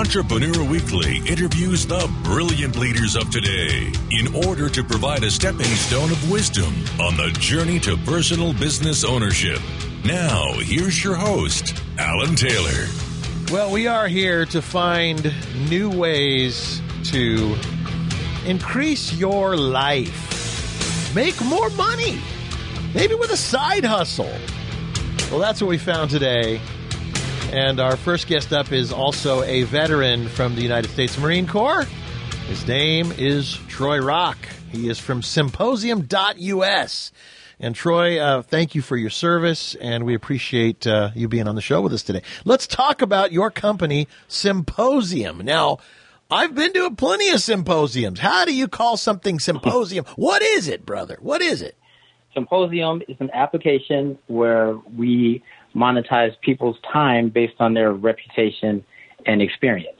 Entrepreneur Weekly interviews the brilliant leaders of today in order to provide a stepping stone of wisdom on the journey to personal business ownership. Now, here's your host, Alan Taylor. Well, we are here to find new ways to increase your life. Make more money. Maybe with a side hustle. Well, that's what we found today. And our first guest up is also a veteran from the United States Marine Corps. His name is Troy Rock. He is from Symposium.us. And Troy, thank you for your service, and we appreciate you being on the show with us today. Let's talk about your company, Symposium. Now, I've been to plenty of symposiums. How do you call something symposium? What is it, brother? What is it? Symposium is an application where we monetize people's time based on their reputation and experience.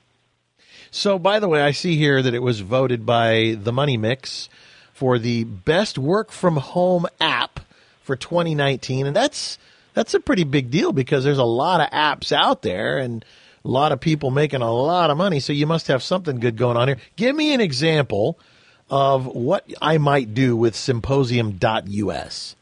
So, by the way, I see here that it was voted by the Money Mix for the best work-from-home app for 2019, and that's a pretty big deal because there's a lot of apps out there and a lot of people making a lot of money, so you must have something good going on here. Give me an example of what I might do with Symposium.us.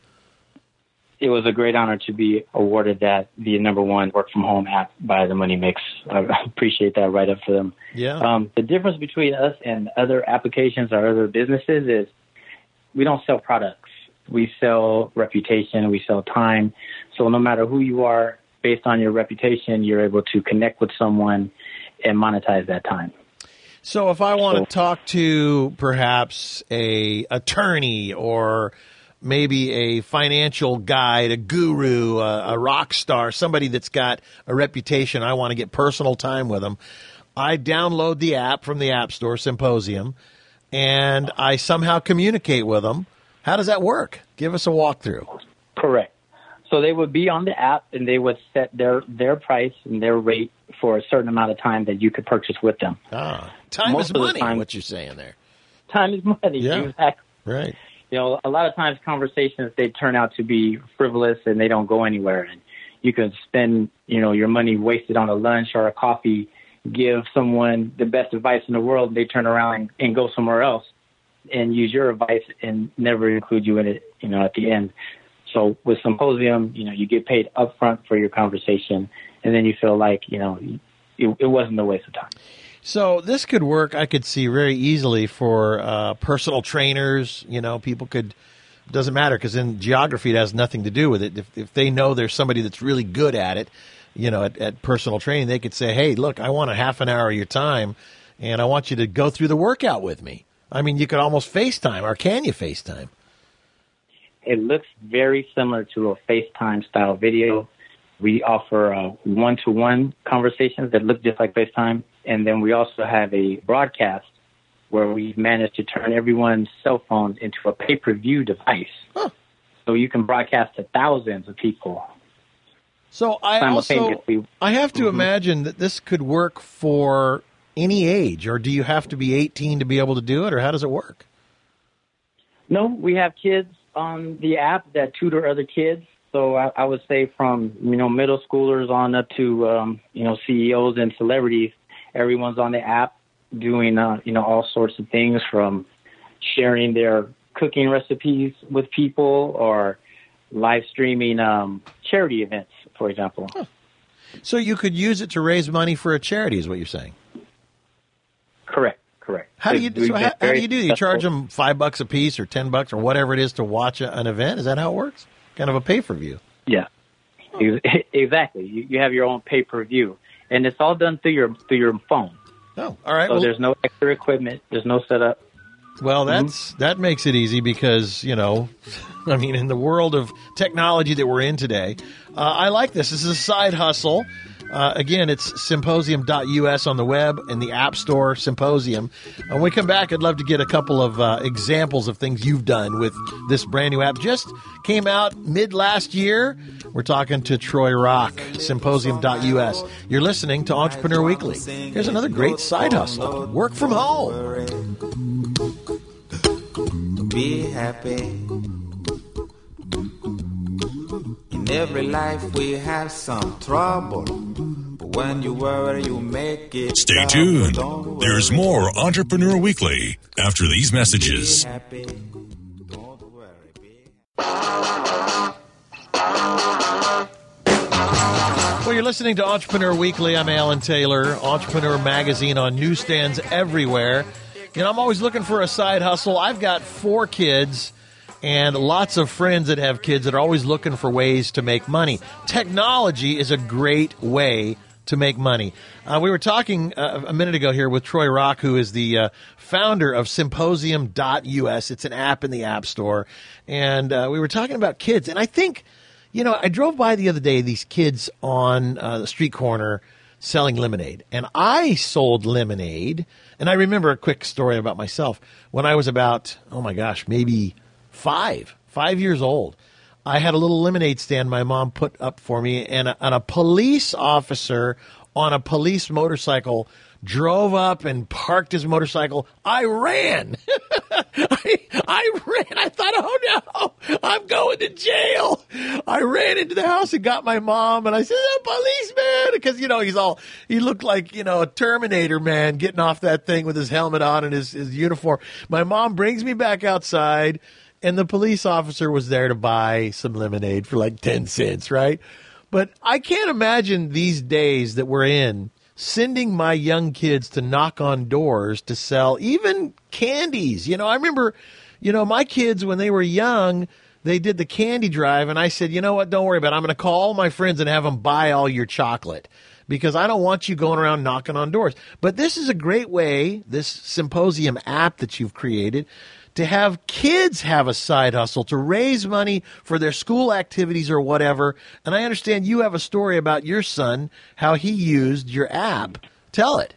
It was a great honor to be awarded that the number one work-from-home app by the Money Mix. I appreciate that right up for them. Yeah. The difference between us and other applications or other businesses is we don't sell products. We sell reputation. We sell time. So no matter who you are, based on your reputation, you're able to connect with someone and monetize that time. So if I want to talk to perhaps a attorney or maybe a financial guide, a guru, a rock star, somebody that's got a reputation, I want to get personal time with them, I download the app from the App Store, Symposium, and I somehow communicate with them. How does that work? Give us a walkthrough. Correct. So they would be on the app, and they would set their price and their rate for a certain amount of time that you could purchase with them. Time is money, what you're saying there. Time is money. Yeah. Exactly. Right. You know, a lot of times conversations, they turn out to be frivolous and they don't go anywhere. And you can spend, your money wasted on a lunch or a coffee, give someone the best advice in the world, and they turn around and go somewhere else and use your advice and never include you in it, at the end. So with Symposium, you get paid upfront for your conversation, and then you feel like, it wasn't a waste of time. So this could work, I could see, very easily for personal trainers. People could, it doesn't matter because in geography it has nothing to do with it. If they know there's somebody that's really good at it, at personal training, they could say, hey, look, I want a half an hour of your time, and I want you to go through the workout with me. I mean, you could almost FaceTime, or can you FaceTime? It looks very similar to a FaceTime style video. We offer one-to-one conversations that look just like FaceTime. And then we also have a broadcast where we've managed to turn everyone's cell phones into a pay-per-view device. Huh. So you can broadcast to thousands of people. So I have to imagine that this could work for any age, or do you have to be 18 to be able to do it, or how does it work? No, we have kids on the app that tutor other kids. So I would say from, middle schoolers on up to, CEOs and celebrities, everyone's on the app doing, all sorts of things from sharing their cooking recipes with people or live streaming charity events, for example. Huh. So you could use it to raise money for a charity is what you're saying? Correct. How do you do? How do you do? You charge them $5 a piece or $10 or whatever it is to watch an event? Is that how it works? Kind of a pay-per-view. Yeah, exactly. You have your own pay-per-view, and it's all done through your phone. Oh, all right. So there's no extra equipment. There's no setup. Well, that makes it easy because, in the world of technology that we're in today, I like this. This is a side hustle. Again, it's Symposium.us on the web and the App Store, Symposium. When we come back, I'd love to get a couple of examples of things you've done with this brand new app. Just came out mid-last year. We're talking to Troy Rock, Symposium.us. You're listening to Entrepreneur Weekly. Here's another great side hustle. Work from home. Be happy. In every life we have some trouble. But When you worry, you make it. Stay tuned. There's more Entrepreneur Weekly after these messages. Happy. Don't worry, be Well, you're listening to Entrepreneur Weekly. I'm Alan Taylor, Entrepreneur Magazine on newsstands everywhere. You know, I'm always looking for a side hustle. I've got 4 kids and lots of friends that have kids that are always looking for ways to make money. Technology is a great way to make money. We were talking a minute ago here with Troy Rock, who is the founder of Symposium.us. It's an app in the App Store. And we were talking about kids. And I think, you know, I drove by the other day these kids on the street corner selling lemonade. And I sold lemonade. And I remember a quick story about myself. When I was about, maybe 5 years old, I had a little lemonade stand my mom put up for me, and a police officer on a police motorcycle drove up and parked his motorcycle. I ran. I ran. I thought, oh no, I'm going to jail. I ran into the house and got my mom, and I said, "A policeman," because, you know, he looked like, you know, a Terminator man getting off that thing with his helmet on and his uniform. My mom brings me back outside, and the police officer was there to buy some lemonade for like 10 cents, right? But I can't imagine these days that we're in sending my young kids to knock on doors to sell even candies. You know, I remember, you know, my kids, when they were young, they did the candy drive, and I said, you know what, don't worry about it. I'm going to call all my friends and have them buy all your chocolate, because I don't want you going around knocking on doors. But this is a great way, this Symposium app that you've created, to have kids have a side hustle, to raise money for their school activities or whatever. And I understand you have a story about your son, how he used your app. Tell it.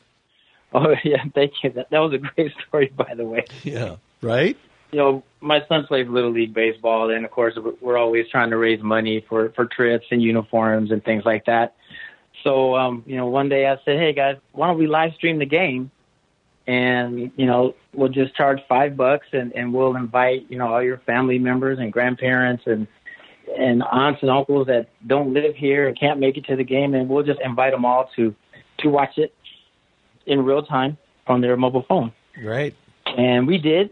Oh, yeah, thank you. That was a great story, by the way. Yeah, right? You know, my son plays Little League Baseball, and, of course, we're always trying to raise money for trips and uniforms and things like that. So, you know, one day I said, hey, guys, why don't we live stream the game? And, you know, we'll just charge $5 and we'll invite, you know, all your family members and grandparents and aunts and uncles that don't live here and can't make it to the game. And we'll just invite them all to watch it in real time on their mobile phone. Right. And we did.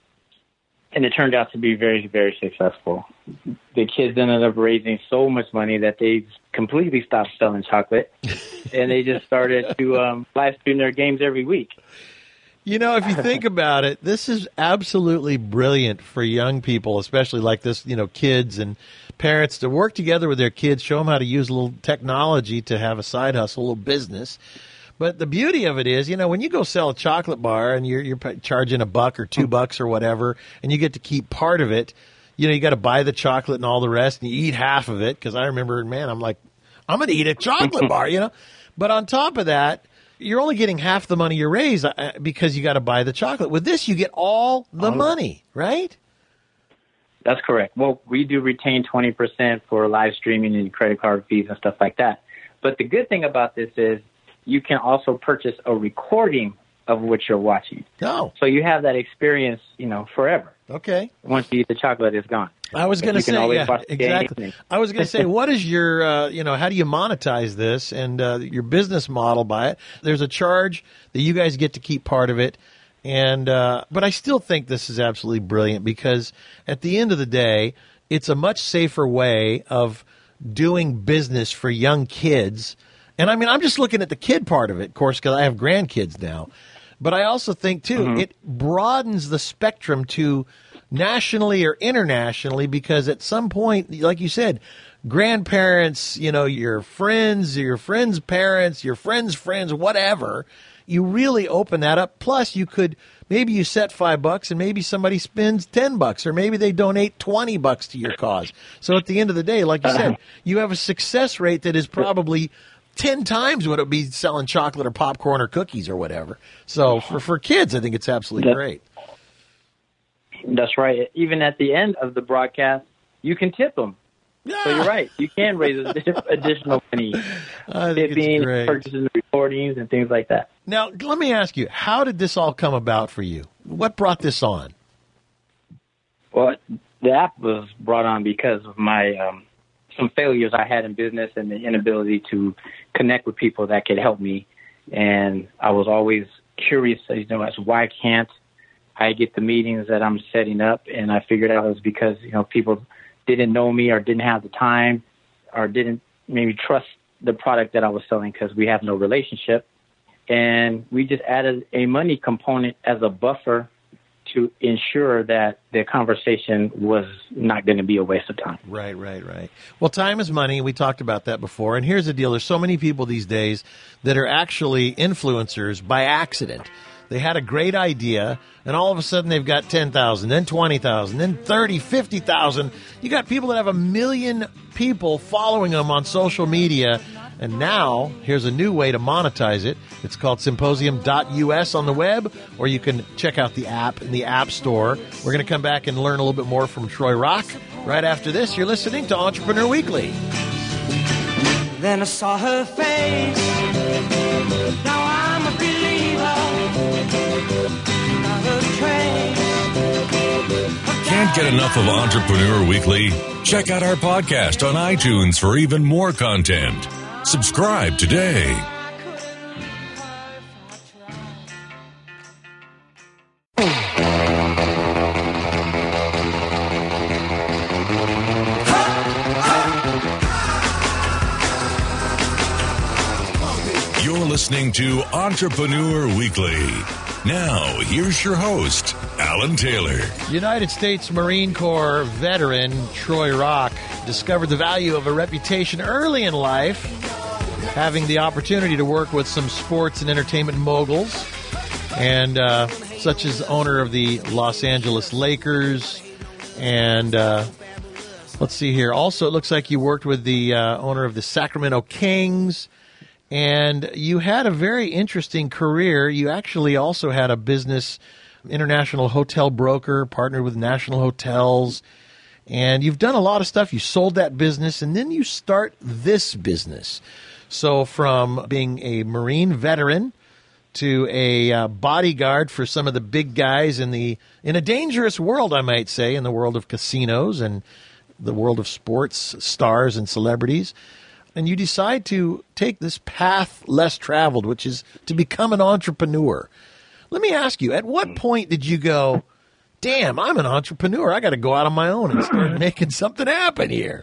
And it turned out to be very, very successful. The kids ended up raising so much money that they completely stopped selling chocolate. And they just started to live stream their games every week. You know, if you think about it, this is absolutely brilliant for young people, especially like this, you know, kids and parents, to work together with their kids, show them how to use a little technology to have a side hustle, a little business. But the beauty of it is, you know, when you go sell a chocolate bar and you're charging $1 or $2 or whatever, and you get to keep part of it, you know, you got to buy the chocolate and all the rest, and you eat half of it. Because I remember, man, I'm like, I'm going to eat a chocolate bar, you know. But on top of that, you're only getting half the money you raise because you got to buy the chocolate. With this, you get all the money, right? That's correct. Well, we do retain 20% for live streaming and credit card fees and stuff like that. But the good thing about this is you can also purchase a recording of what you're watching. Oh. So you have that experience, you know, forever. Okay. Once you eat the chocolate, it's gone. I was going to say, yeah, exactly. Game. I was going to say, what is your, you know, how do you monetize this and your business model by it? There's a charge that you guys get to keep part of it. And, but I still think this is absolutely brilliant because at the end of the day, it's a much safer way of doing business for young kids. And I mean, I'm just looking at the kid part of it, of course, because I have grandkids now. But I also think, too, it broadens the spectrum to nationally or internationally, because at some point, like you said, grandparents, you know, your friends' parents, your friends' friends, whatever, you really open that up. Plus, you could, maybe you set $5 and maybe somebody spends $10 or maybe they donate $20 to your cause. So at the end of the day, like you said, you have a success rate that is probably 10 times what it would be selling chocolate or popcorn or cookies or whatever. So for kids, I think it's absolutely great. That's right. Even at the end of the broadcast, you can tip them. Yeah. So you're right. You can raise additional money. Tipping, purchasing recordings, and things like that. Now, let me ask you, how did this all come about for you? What brought this on? Well, the app was brought on because of my some failures I had in business and the inability to connect with people that could help me. And I was always curious, as to why can't I get the meetings that I'm setting up? And I figured out it was because, people didn't know me or didn't have the time or didn't maybe trust the product that I was selling because we have no relationship. And we just added a money component as a buffer to ensure that the conversation was not going to be a waste of time. Right. Well, time is money. We talked about that before. And here's the deal. There's so many people these days that are actually influencers by accident. They had a great idea, and all of a sudden they've got 10,000, then 20,000, then 30, 50,000. You got people that have 1 million people following them on social media. And now, here's a new way to monetize it. It's called Symposium.us on the web, or you can check out the app in the App Store. We're going to come back and learn a little bit more from Troy Rock. Right after this, you're listening to Entrepreneur Weekly. Then I saw her face. Now I'm a believer. Not a trace. Can't get enough of Entrepreneur Weekly? Check out our podcast on iTunes for even more content. Subscribe today. You're listening to Entrepreneur Weekly. Now, here's your host, Alan Taylor. United States Marine Corps veteran Troy Rock discovered the value of a reputation early in life, having the opportunity to work with some sports and entertainment moguls, and such as owner of the Los Angeles Lakers. And let's see here. Also, it looks like you worked with the owner of the Sacramento Kings. And you had a very interesting career. You actually also had a business, international hotel broker, partnered with national hotels. And you've done a lot of stuff. You sold that business, and then you start this business. So from being a Marine veteran to a bodyguard for some of the big guys in a dangerous world, I might say, in the world of casinos and the world of sports stars and celebrities. And you decide to take this path less traveled, which is to become an entrepreneur. Let me ask you, at what point did you go, damn, I'm an entrepreneur. I got to go out on my own and start making something happen here?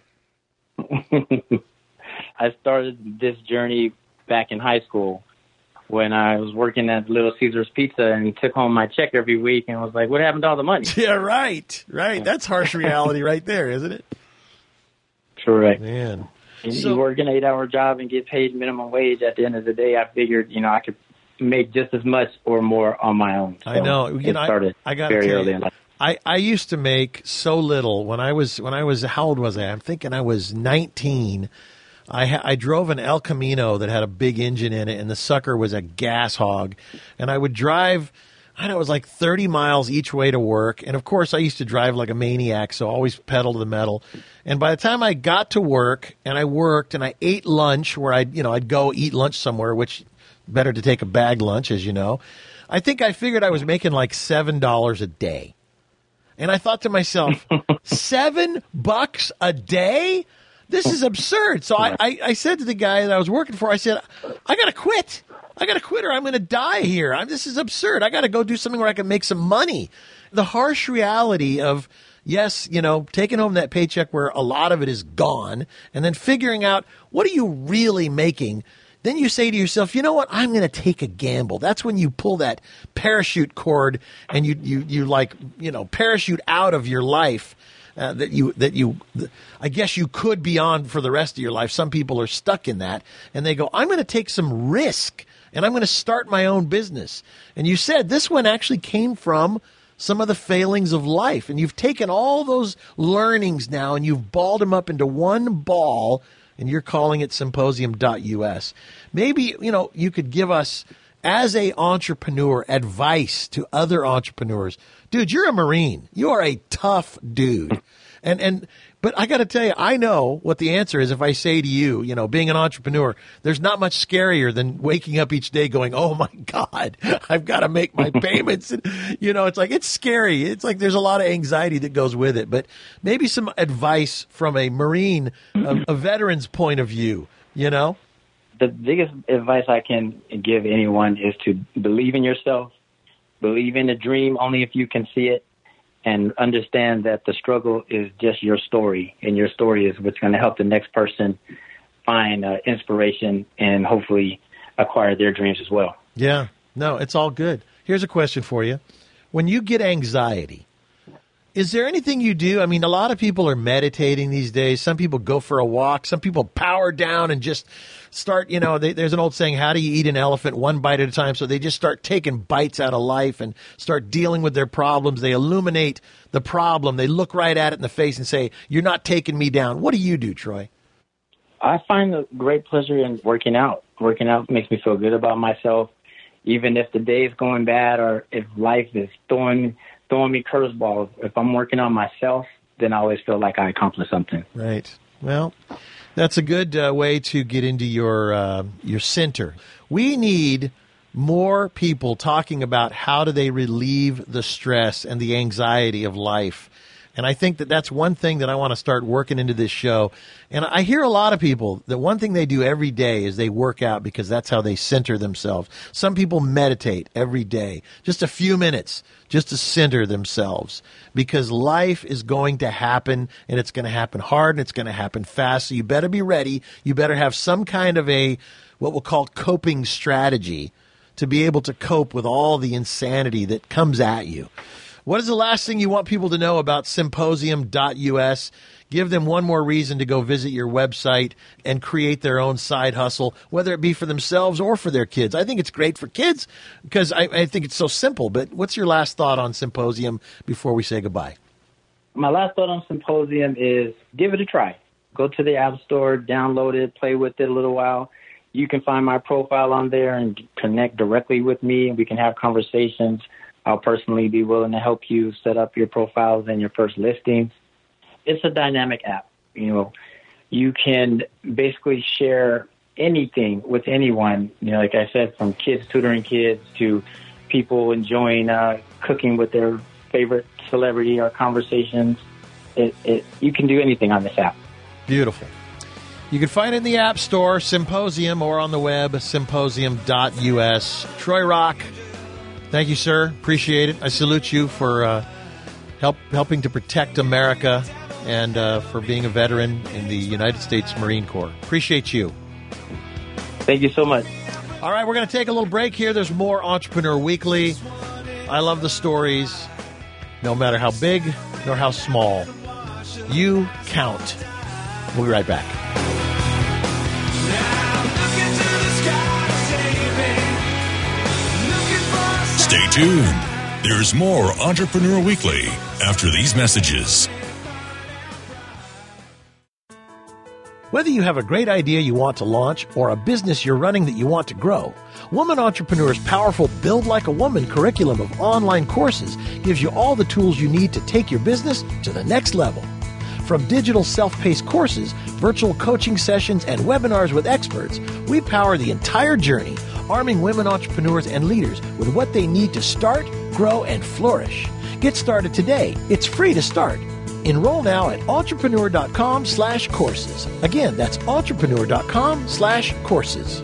I started this journey back in high school when I was working at Little Caesars Pizza and took home my check every week and was like, what happened to all the money? Yeah, right. That's harsh reality right there, isn't it? Correct. Man. You work an 8-hour job and get paid minimum wage. At the end of the day, I figured, I could make just as much or more on my own. So I know. It started very early in life. I used to make so little when I was how old was I? I'm thinking I was 19. I drove an El Camino that had a big engine in it, and the sucker was a gas hog. And I would drive, it was like 30 miles each way to work. And of course, I used to drive like a maniac, so always pedal to the metal. And by the time I got to work and I worked and I ate lunch where I'd go eat lunch somewhere, which better to take a bag lunch, as you know. I think I figured I was making like $7 a day. And I thought to myself, $7 a day? This is absurd. So I said to the guy that I was working for, I said, I got to quit. I got to quit or I'm going to die here. This is absurd. I got to go do something where I can make some money. The harsh reality of, yes, taking home that paycheck where a lot of it is gone and then figuring out what are you really making. Then you say to yourself, you know what? I'm going to take a gamble. That's when you pull that parachute cord and you parachute out of your life. I guess you could be on for the rest of your life. Some people are stuck in that and they go, I'm going to take some risk and I'm going to start my own business. And you said this one actually came from some of the failings of life. And you've taken all those learnings now and you've balled them up into one ball and you're calling it Symposium.us. Maybe, you could give us, as a entrepreneur, advice to other entrepreneurs. Dude, you're a Marine. You are a tough dude. And But I got to tell you, I know what the answer is if I say to you, you know, being an entrepreneur, there's not much scarier than waking up each day going, oh, my God, I've got to make my payments. And, you know, it's like it's scary. It's like there's a lot of anxiety that goes with it. But maybe some advice from a Marine, a veteran's point of view, you know? The biggest advice I can give anyone is to believe in yourself, believe in the dream only if you can see it, and understand that the struggle is just your story, and your story is what's going to help the next person find inspiration and hopefully acquire their dreams as well. Yeah, no, it's all good. Here's a question for you. When you get anxiety, is there anything you do? I mean, a lot of people are meditating these days. Some people go for a walk. Some people power down and just start, you know, there's an old saying, how do you eat an elephant one bite at a time? So they just start taking bites out of life and start dealing with their problems. They illuminate the problem. They look right at it in the face and say, you're not taking me down. What do you do, Troy? I find a great pleasure in working out. Working out makes me feel good about myself, even if the day is going bad or if life is throwing me curveballs. If I'm working on myself, then I always feel like I accomplished something. Right. Well, that's a good way to get into your center. We need more people talking about how do they relieve the stress and the anxiety of life. And I think that that's one thing that I want to start working into this show. And I hear a lot of people that one thing they do every day is they work out because that's how they center themselves. Some people meditate every day, just a few minutes, just to center themselves, because life is going to happen, and it's going to happen hard, and it's going to happen fast. So you better be ready. You better have some kind of what we'll call coping strategy to be able to cope with all the insanity that comes at you. What is the last thing you want people to know about Symposium.us? Give them one more reason to go visit your website and create their own side hustle, whether it be for themselves or for their kids. I think it's great for kids because I think it's so simple. But what's your last thought on Symposium before we say goodbye? My last thought on Symposium is give it a try. Go to the App Store, download it, play with it a little while. You can find my profile on there and connect directly with me, and we can have conversations. I'll personally be willing to help you set up your profiles and your first listings. It's a dynamic app. You know, you can basically share anything with anyone. You know, like I said, from kids tutoring kids to people enjoying cooking with their favorite celebrity or conversations. You can do anything on this app. Beautiful. You can find it in the App Store, Symposium, or on the web, symposium.us. Troy Rock, thank you, sir. Appreciate it. I salute you for helping to protect America and for being a veteran in the United States Marine Corps. Appreciate you. Thank you so much. All right, we're going to take a little break here. There's more Entrepreneur Weekly. I love the stories, no matter how big nor how small. You count. We'll be right back. Stay tuned. There's more Entrepreneur Weekly after these messages. Whether you have a great idea you want to launch or a business you're running that you want to grow, Woman Entrepreneur's powerful Build Like a Woman curriculum of online courses gives you all the tools you need to take your business to the next level. From digital self-paced courses, virtual coaching sessions, and webinars with experts, we power the entire journey, arming women entrepreneurs and leaders with what they need to start, grow, and flourish. Get started today. It's free to start. Enroll now at entrepreneur.com/courses. Again, that's entrepreneur.com/courses.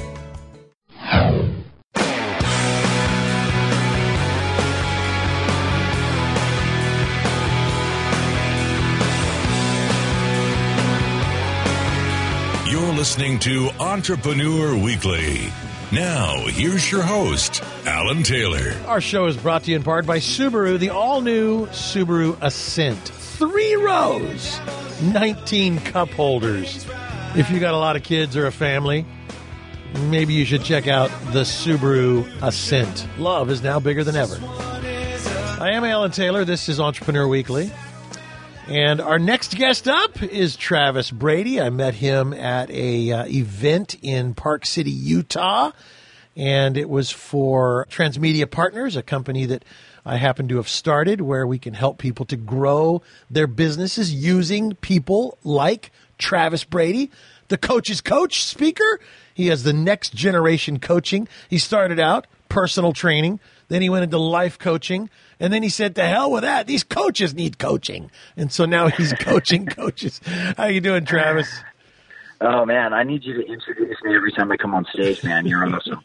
You're listening to Entrepreneur Weekly. Now, here's your host, Alan Taylor. Our show is brought to you in part by Subaru, the all-new Subaru Ascent. 3 rows, 19 cup holders. If you got a lot of kids or a family, maybe you should check out the Subaru Ascent. Love is now bigger than ever. I am Alan Taylor. This is Entrepreneur Weekly. And our next guest up is Travis Brady. I met him at a event in Park City, Utah. And it was for Transmedia Partners, a company that I happen to have started where we can help people to grow their businesses using people like Travis Brady, the coach's coach speaker. He has the next generation coaching. He started out personal training. Then he went into life coaching. And then he said, to hell with that. These coaches need coaching. And so now he's coaching coaches. How you doing, Travis? Oh, man, I need you to introduce me every time I come on stage, man. You're awesome.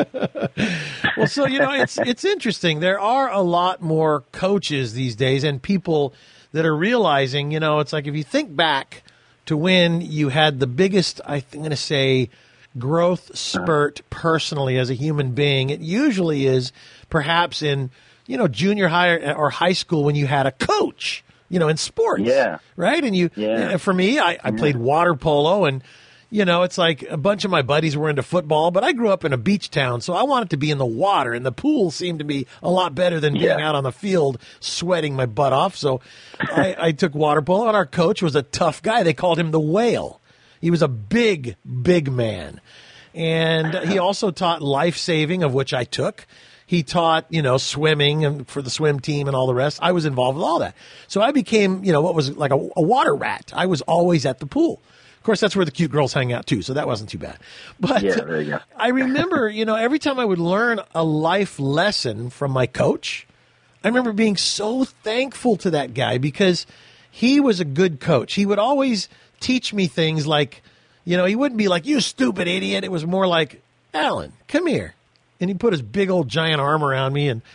Well, so, it's interesting. There are a lot more coaches these days and people that are realizing, it's like if you think back to when you had the biggest, I'm going to say, growth spurt personally as a human being, it usually is perhaps in, junior high or high school when you had a coach. In sports, right? And for me, I played water polo, and it's like a bunch of my buddies were into football, but I grew up in a beach town, so I wanted to be in the water, and the pool seemed to be a lot better than being out on the field sweating my butt off. So I took water polo, and our coach was a tough guy. They called him the Whale. He was a big, big man, and he also taught life saving, of which I took. He taught, swimming and for the swim team and all the rest. I was involved with all that. So I became, what was like a water rat. I was always at the pool. Of course, that's where the cute girls hang out too, so that wasn't too bad. But there you go. I remember, every time I would learn a life lesson from my coach, I remember being so thankful to that guy because he was a good coach. He would always teach me things like, he wouldn't be like, you stupid idiot. It was more like, Alan, come here. And he put his big old giant arm around me, and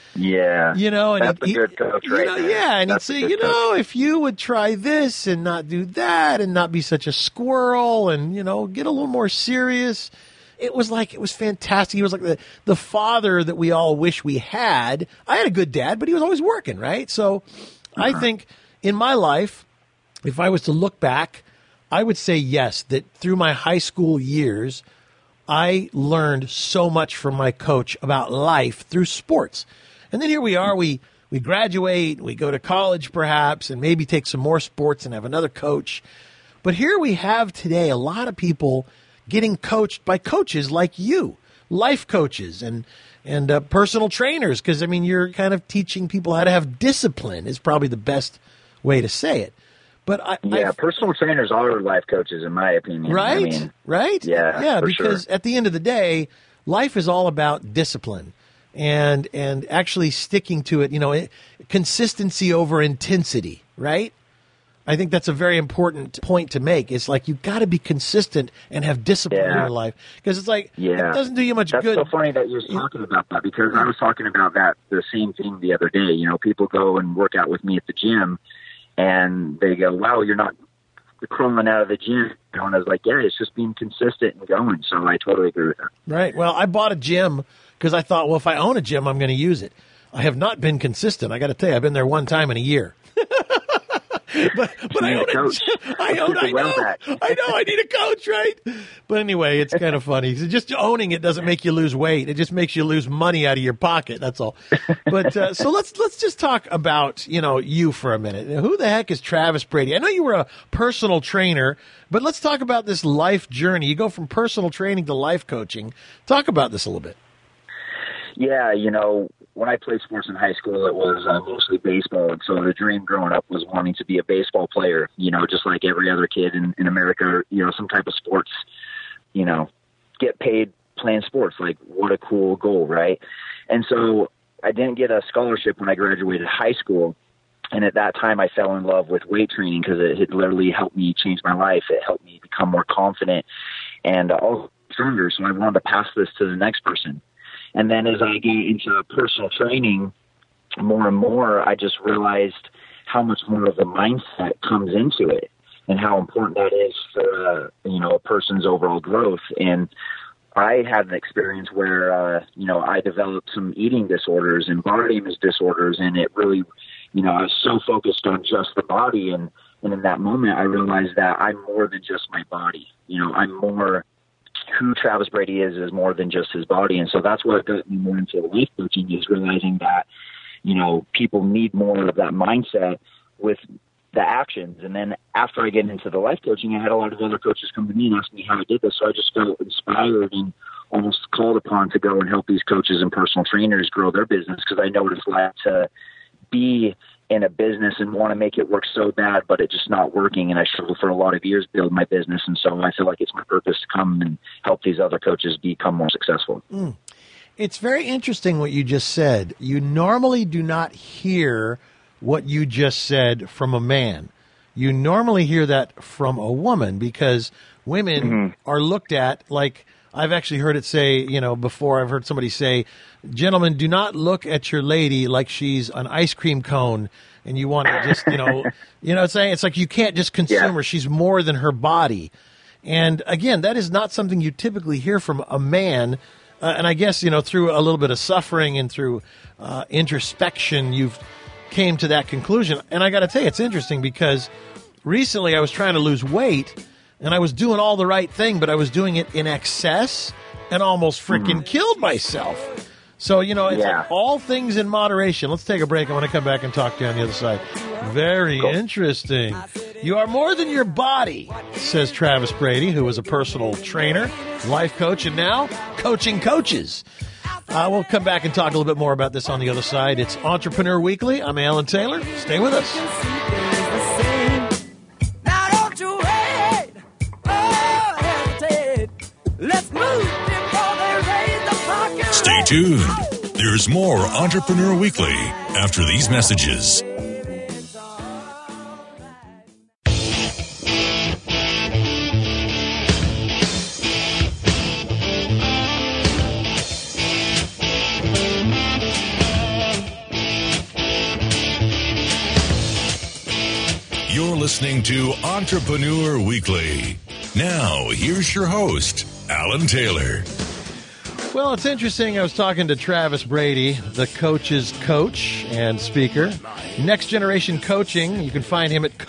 and that's a good coach, right? And he'd say, if you would try this and not do that, and not be such a squirrel, and get a little more serious. It was fantastic. He was like the father that we all wish we had. I had a good dad, but he was always working, right? So, I think in my life, if I was to look back, I would say yes, that through my high school years, I learned so much from my coach about life through sports. And then here we are, we graduate, we go to college perhaps, and maybe take some more sports and have another coach. But here we have today a lot of people getting coached by coaches like you, life coaches and personal trainers, because, you're kind of teaching people how to have discipline is probably the best way to say it. But personal trainers are life coaches, in my opinion. Right? Right? Yeah, because at the end of the day, life is all about discipline and actually sticking to it, consistency over intensity, right? I think that's a very important point to make. It's like you've got to be consistent and have discipline in your life because it's like it doesn't do you much good. That's so funny that you're talking about that because I was talking about the same thing the other day. People go and work out with me at the gym, and they go, wow, you're not crawling out of the gym. And I was like, it's just being consistent and going. So I totally agree with that. Right. Well, I bought a gym because I thought, well, if I own a gym, I'm going to use it. I have not been consistent. I got to tell you, I've been there one time in a year. But I own a coach. I know. I need a coach, right? But anyway, it's kind of funny. So just owning it doesn't make you lose weight. It just makes you lose money out of your pocket. That's all. But so let's just talk about you for a minute. Who the heck is Travis Brady? I know you were a personal trainer, but let's talk about this life journey. You go from personal training to life coaching. Talk about this a little bit. Yeah, when I played sports in high school, it was mostly baseball. And so the dream growing up was wanting to be a baseball player, just like every other kid in America, some type of sports, get paid playing sports. Like, what a cool goal, right? And so I didn't get a scholarship when I graduated high school. And at that time, I fell in love with weight training because it had literally helped me change my life. It helped me become more confident and also stronger. So I wanted to pass this to the next person. And then as I get into personal training more and more, I just realized how much more of the mindset comes into it and how important that is for, a person's overall growth. And I had an experience where, I developed some eating disorders and body image disorders. And it really, I was so focused on just the body. And in that moment, I realized that I'm more than just my body. I'm more who Travis Brady is more than just his body. And so that's what got me more into life coaching is realizing that, people need more of that mindset with the actions. And then after I get into the life coaching, I had a lot of other coaches come to me and ask me how I did this. So I just felt inspired and almost called upon to go and help these coaches and personal trainers grow their business, because I know what it's like to be in a business and want to make it work so bad, but it's just not working. And I struggled for a lot of years building my business. And so I feel like it's my purpose to come and help these other coaches become more successful. It's very interesting what you just said. You normally do not hear what you just said from a man. You normally hear that from a woman, because women are looked at like, I've actually heard it say, before I've heard somebody say, gentlemen, do not look at your lady like she's an ice cream cone and you want to just, it's like you can't just consume her. She's more than her body. And again, that is not something you typically hear from a man. And I guess, through a little bit of suffering and through introspection, you've came to that conclusion. And I got to tell you, it's interesting because recently I was trying to lose weight. And I was doing all the right thing, but I was doing it in excess and almost freaking killed myself. So, it's like all things in moderation. Let's take a break. I want to come back and talk to you on the other side. Very interesting. You are more than your body, says Travis Brady, who was a personal trainer, life coach, and now coaching coaches. We'll come back and talk a little bit more about this on the other side. It's Entrepreneur Weekly. I'm Alan Taylor. Stay with us. Let's move before they raise the pocket. Stay tuned. There's more Entrepreneur Weekly after these messages. You're listening to Entrepreneur Weekly. Now, here's your host, Alan Taylor. Well, it's interesting. I was talking to Travis Brady, the coach's coach and speaker. Next Generation Coaching. You can find him at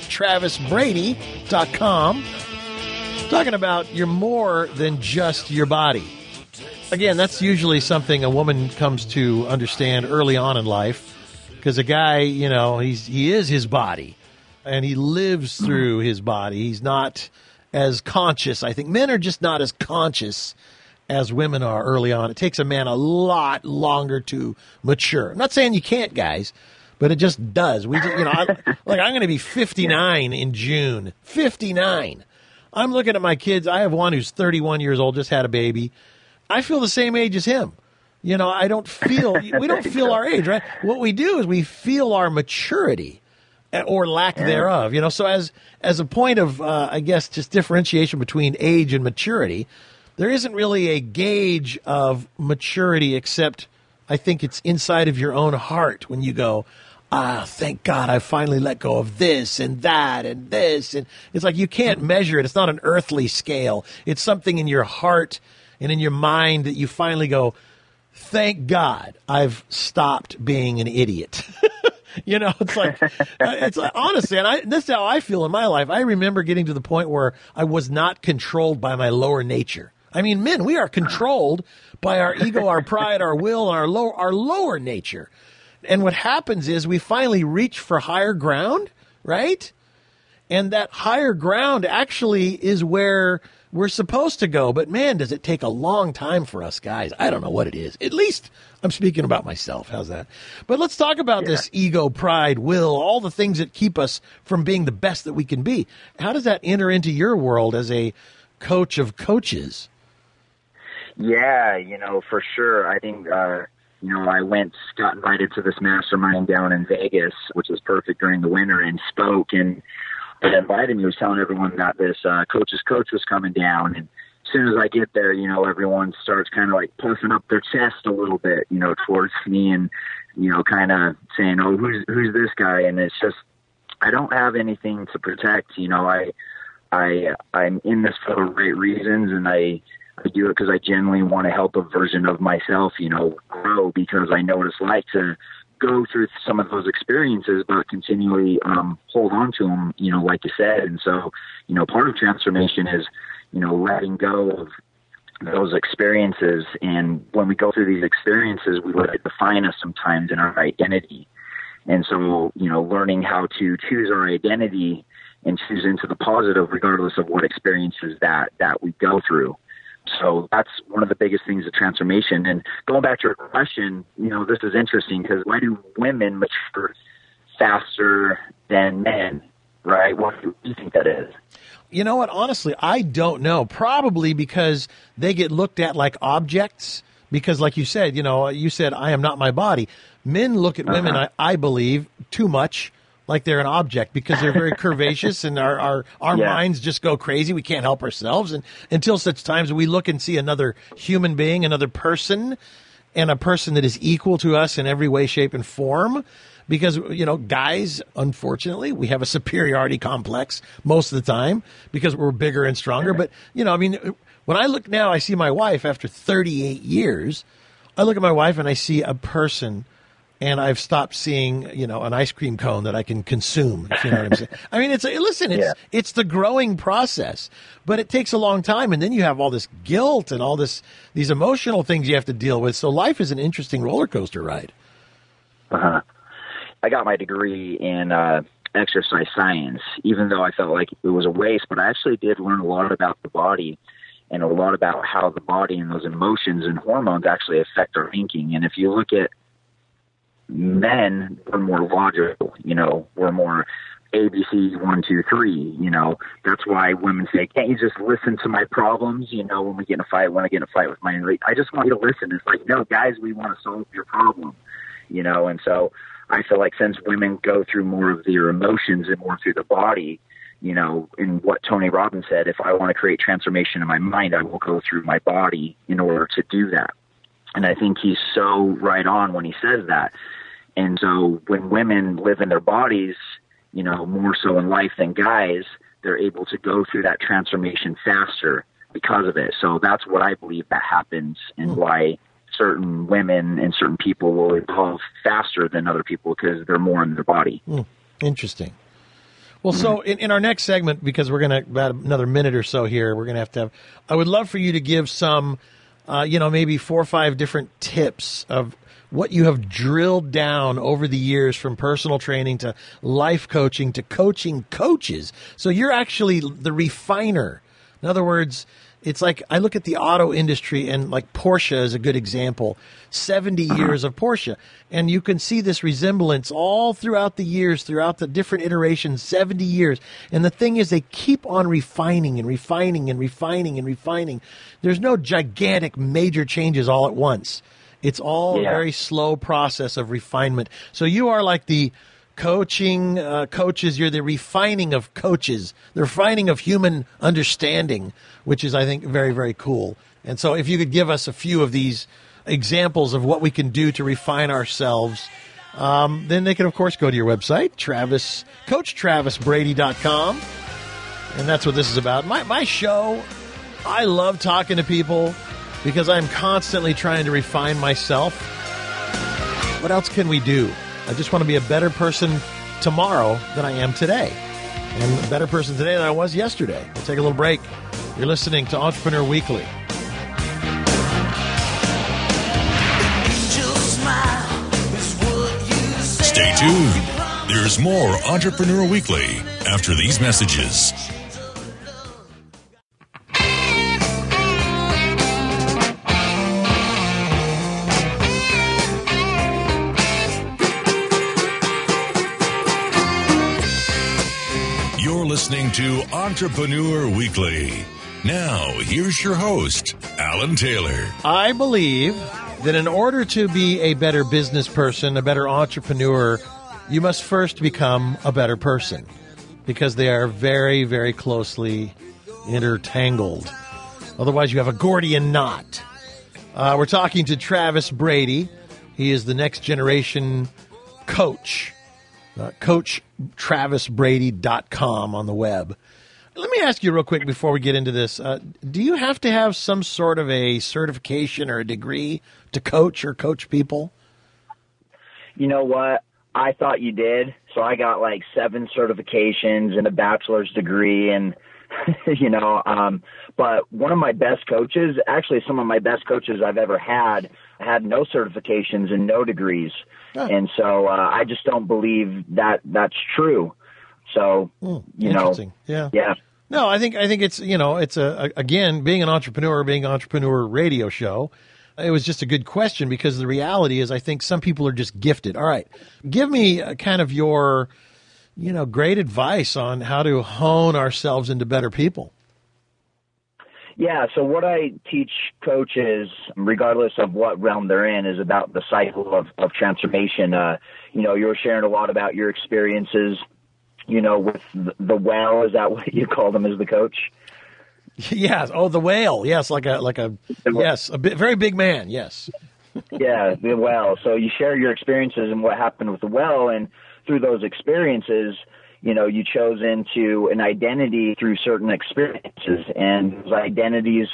CoachTravisBrady.com. Talking about you're more than just your body. Again, that's usually something a woman comes to understand early on in life, because a guy, he is his body, and he lives through his body. He's not as conscious. I think men are just not as conscious as women are early on. It takes a man a lot longer to mature. I'm not saying you can't, guys, but it just does. We just, I'm going to be 59 in June. 59. I'm looking at my kids. I have one who's 31 years old, just had a baby. I feel the same age as him. we don't feel our age, right? What we do is we feel our maturity or lack thereof, So as a point of, I guess, just differentiation between age and maturity, there isn't really a gauge of maturity except I think it's inside of your own heart when you go, thank God I finally let go of this and that and this. And it's like you can't measure it. It's not an earthly scale. It's something in your heart and in your mind that you finally go, thank God I've stopped being an idiot. It's like honestly, and this is how I feel in my life. I remember getting to the point where I was not controlled by my lower nature. I mean, men, we are controlled by our ego, our pride, our will, and our lower nature. And what happens is we finally reach for higher ground, right? And that higher ground actually is where we're supposed to go. But man, does it take a long time for us guys. I don't know what it is. At least I'm speaking about myself. How's that? But let's talk about this ego, pride, will, all the things that keep us from being the best that we can be. How does that enter into your world as a coach of coaches? Yeah, for sure. I think, I got invited to this mastermind down in Vegas, which was perfect during the winter, and spoke. And it invited me, was telling everyone that this coach's coach was coming down. And as soon as I get there, everyone starts kind of like puffing up their chest a little bit, towards me and, kind of saying, oh, who's this guy? And it's just, I don't have anything to protect. I'm in this for the right reasons, and I do it because I genuinely want to help a version of myself, grow, because I know what it's like to go through some of those experiences, but continually hold on to them, like you said. And so, part of transformation is, letting go of those experiences. And when we go through these experiences, we let it define us sometimes in our identity. And so, learning how to choose our identity and choose into the positive, regardless of what experiences that we go through. So that's one of the biggest things of transformation. And going back to your question, this is interesting because why do women mature faster than men, right? What do you think that is? You know what? Honestly, I don't know. Probably because they get looked at like objects. Because like you said, you said, I am not my body. Men look at women, I believe, too much like they're an object because they're very curvaceous and our minds just go crazy. We can't help ourselves. And until such times we look and see another human being, another person, and a person that is equal to us in every way, shape, and form. Because, guys, unfortunately, we have a superiority complex most of the time because we're bigger and stronger. But, when I look now, I see my wife after 38 years. I look at my wife and I see a person, and I've stopped seeing, an ice cream cone that I can consume. If you know what I'm saying? I mean, it's the growing process, but it takes a long time. And then you have all this guilt and all these emotional things you have to deal with. So life is an interesting roller coaster ride. I got my degree in exercise science, even though I felt like it was a waste, but I actually did learn a lot about the body and a lot about how the body and those emotions and hormones actually affect our thinking. And if you look at men, we're more logical, we're more ABC 1, 2, 3, that's why women say, can't you just listen to my problems? When we get in a fight, when I get in a fight with my, I just want you to listen. It's like, no, guys, we want to solve your problem, and so I feel like since women go through more of their emotions and more through the body, in what Tony Robbins said, if I want to create transformation in my mind, I will go through my body in order to do that. And I think he's so right on when he says that. And so when women live in their bodies, more so in life than guys, they're able to go through that transformation faster because of it. So that's what I believe that happens and why certain women and certain people will evolve faster than other people because they're more in their body. Interesting. Well, so in our next segment, because we're going to, about another minute or so here, we're going to have, I would love for you to give some, maybe 4 or 5 different tips of what you have drilled down over the years from personal training to life coaching to coaching coaches. So you're actually the refiner. In other words, it's like I look at the auto industry and like Porsche is a good example, 70 years of Porsche. And you can see this resemblance all throughout the years, throughout the different iterations, 70 years. And the thing is they keep on refining and refining and refining and refining. There's no gigantic major changes all at once. It's all a very slow process of refinement. So you are like the coaching coaches, you're the refining of coaches, the refining of human understanding, which is, I think, very, very cool. And so if you could give us a few of these examples of what we can do to refine ourselves, then they can, of course, go to your website, CoachTravisBrady.com. And that's what this is about. My show, I love talking to people because I'm constantly trying to refine myself. What else can we do? I just want to be a better person tomorrow than I am today. And a better person today than I was yesterday. We'll take a little break. You're listening to Entrepreneur Weekly. Stay tuned. There's more Entrepreneur Weekly after these messages. Listening to Entrepreneur Weekly. Now, here's your host, Alan Taylor. I believe that in order to be a better business person, a better entrepreneur, you must first become a better person because they are very, very closely intertangled. Otherwise, you have a Gordian knot. We're talking to Travis Brady. He is the next generation coach. CoachTravisBrady.com on the web. Let me ask you real quick before we get into this. Do you have to have some sort of a certification or a degree to coach or coach people? You know what? I thought you did. So I got like 7 certifications and a bachelor's degree and, but one of my best coaches, actually some of my best coaches I've ever had no certifications and no degrees. And so I just don't believe that that's true. So, interesting. Yeah. No, I think it's, it's again, being an entrepreneur radio show. It was just a good question because the reality is I think some people are just gifted. All right. Give me kind of your, great advice on how to hone ourselves into better people. Yeah, so what I teach coaches, regardless of what realm they're in, is about the cycle of transformation. You were sharing a lot about your experiences, with the whale. Is that what you call them as the coach? Yes. Oh, the whale. Yes, yes, very big man. Yes. Yeah, the whale. So you share your experiences and what happened with the whale, and through those experiences, you chose into an identity through certain experiences, and those identities,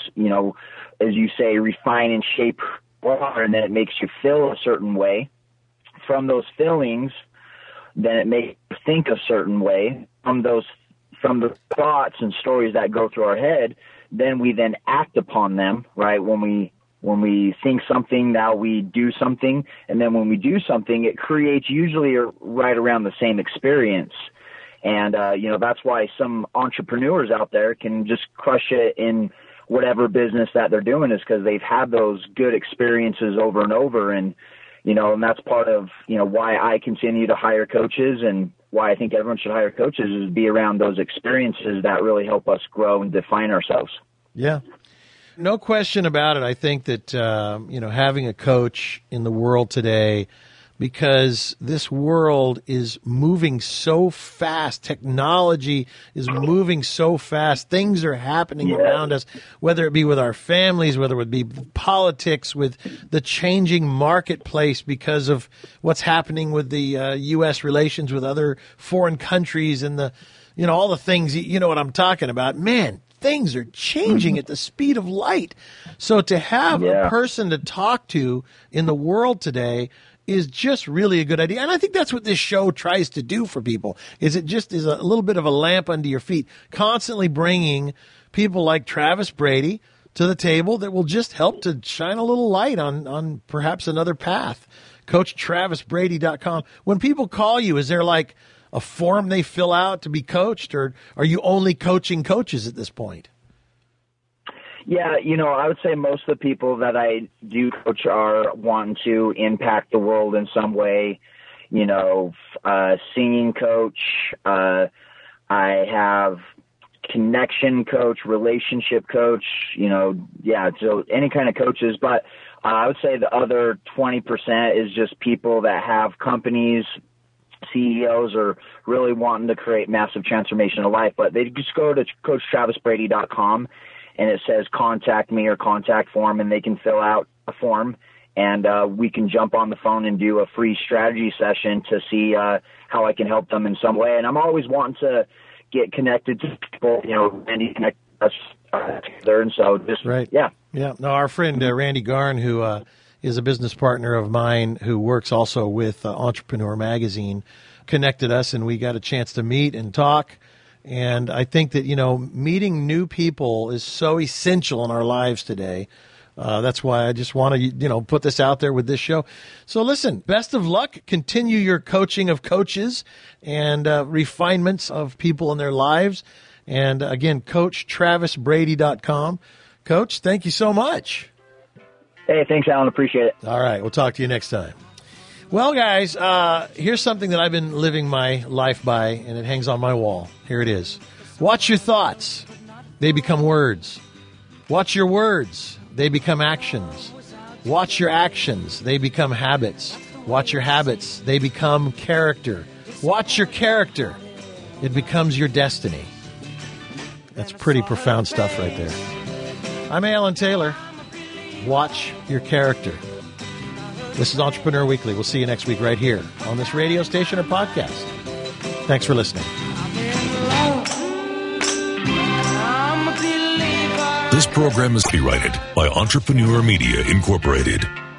as you say, refine and shape who you are, and then it makes you feel a certain way. From those feelings, then it makes you think a certain way. From the thoughts and stories that go through our head, then we then act upon them, right? When we think something, now we do something, and then when we do something, it creates usually right around the same experience. And, that's why some entrepreneurs out there can just crush it in whatever business that they're doing, is because they've had those good experiences over and over. And, and that's part of, why I continue to hire coaches and why I think everyone should hire coaches, is be around those experiences that really help us grow and define ourselves. Yeah. No question about it. I think that, having a coach in the world today, because this world is moving so fast. Technology is moving so fast. Things are happening around us, whether it be with our families, whether it be politics, with the changing marketplace because of what's happening with the U.S. relations with other foreign countries and all the things, what I'm talking about. Man, things are changing at the speed of light. So to have a person to talk to in the world today is just really a good idea. And I think that's what this show tries to do for people, is it just is a little bit of a lamp under your feet, constantly bringing people like Travis Brady to the table that will just help to shine a little light on perhaps another path. CoachTravisBrady.com. When people call you, is there like a form they fill out to be coached, or are you only coaching coaches at this point? Yeah, I would say most of the people that I do coach are wanting to impact the world in some way. Singing coach, I have connection coach, relationship coach, so any kind of coaches. But I would say the other 20% is just people that have companies, CEOs, are really wanting to create massive transformation of life. But they just go to CoachTravisBrady.com, and it says contact me or contact form, and they can fill out a form, and we can jump on the phone and do a free strategy session to see how I can help them in some way. And I'm always wanting to get connected to people, and connect us together. And so just, Yeah. No, our friend Randy Garn, who is a business partner of mine who works also with Entrepreneur Magazine, connected us, and we got a chance to meet and talk. And I think that, meeting new people is so essential in our lives today. That's why I just want to, put this out there with this show. So listen, best of luck. Continue your coaching of coaches and refinements of people in their lives. And again, CoachTravisBrady.com. Coach, thank you so much. Hey, thanks, Alan. Appreciate it. All right. We'll talk to you next time. Well, guys, here's something that I've been living my life by, and it hangs on my wall. Here it is. Watch your thoughts. They become words. Watch your words. They become actions. Watch your actions. They become habits. Watch your habits. They become character. Watch your character. It becomes your destiny. That's pretty profound stuff right there. I'm Alan Taylor. Watch your character. This is Entrepreneur Weekly. We'll see you next week right here on this radio station or podcast. Thanks for listening. This program is copyrighted by Entrepreneur Media, Incorporated.